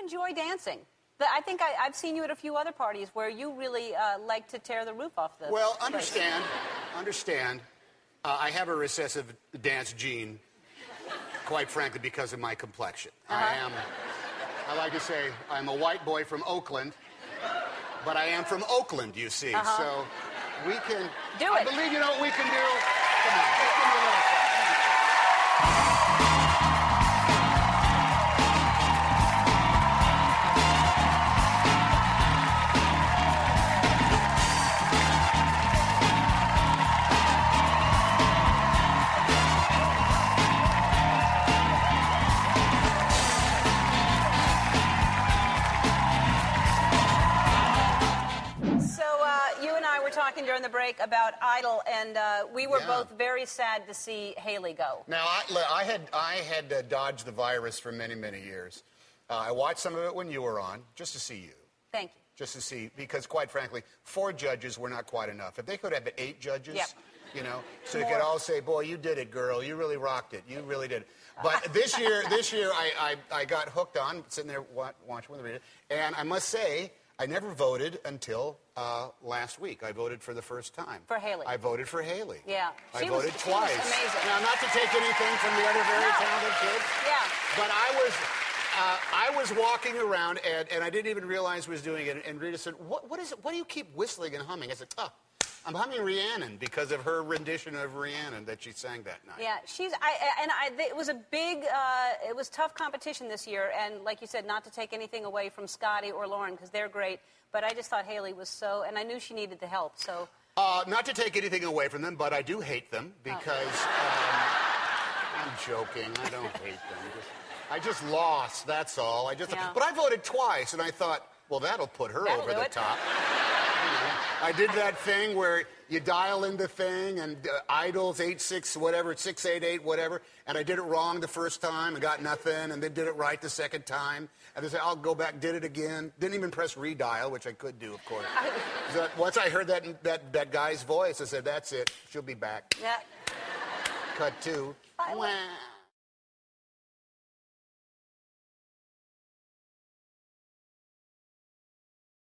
enjoy dancing. I think I've seen you at a few other parties where you really like to tear the roof off the Well, place. understand. I have a recessive dance gene, quite frankly, because of my complexion. I like to say, I'm a white boy from Oakland, but I am from Oakland, you see. So we can... Do it. I believe you know what we can do. Come on, just give me a little... Talking during the break about Idol, and we were both very sad to see Haley go. Now, I had dodged the virus for many, many years. I watched some of it when you were on, just to see you. Thank you. Just to see, because quite frankly, 4 judges were not quite enough. If they could have 8 judges, you know, so you could all say, boy, you did it, girl. You really rocked it. You really did. But this year I got hooked on, sitting there watching the read, and I must say, I never voted until last week. I voted for the first time. For Haley. I voted for Haley. Yeah. I voted twice. She was amazing. Now, not to take anything from the other very talented kids. Yeah. But I was walking around, and I didn't even realize I was doing it. And Rita said, what is it? What do you keep whistling and humming? I said, I'm humming Rhiannon because of her rendition of Rhiannon that she sang that night. Yeah, it was a big, it was tough competition this year, and like you said, not to take anything away from Scotty or Lauren because they're great, but I just thought Haley was so, and I knew she needed the help, so. Not to take anything away from them, but I do hate them because, I'm joking, I don't hate them. I just lost, that's all. But I voted twice, and I thought, well, that'll put her over the top. I did that thing where you dial in the thing and Idol's 86, whatever, 688, whatever, and I did it wrong the first time and got nothing, and then did it right the second time. And they said, I'll go back, did it again. Didn't even press redial, which I could do, of course. Once I heard that guy's voice, I said, that's it. She'll be back. Yeah. Cut 2. Wow.